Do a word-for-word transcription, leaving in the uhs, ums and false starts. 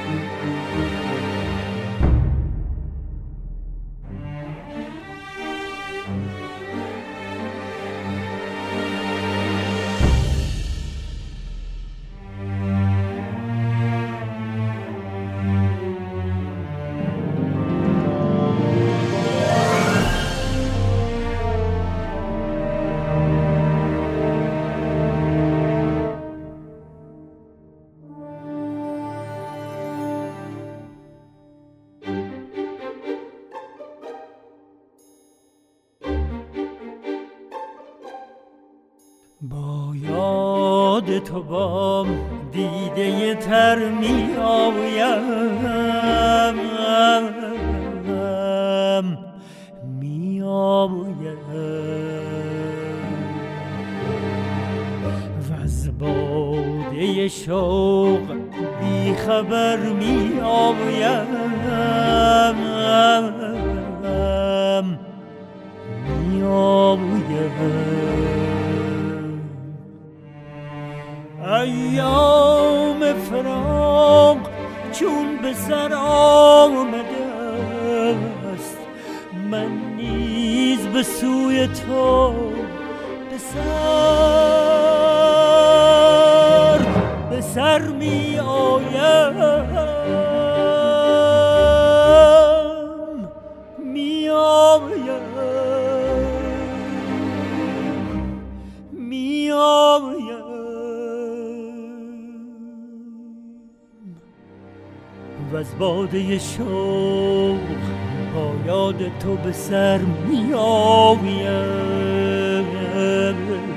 با یاد تو با دیده تر می آیم می آیم و از باده شوق بی خبر می آیم می آیم. ایام فراق چون به سر آمده است، من نیز به سوی تو به سر به سر می آیم می آیم می آیم و از باده شوق با یاد تو به سر می آیم.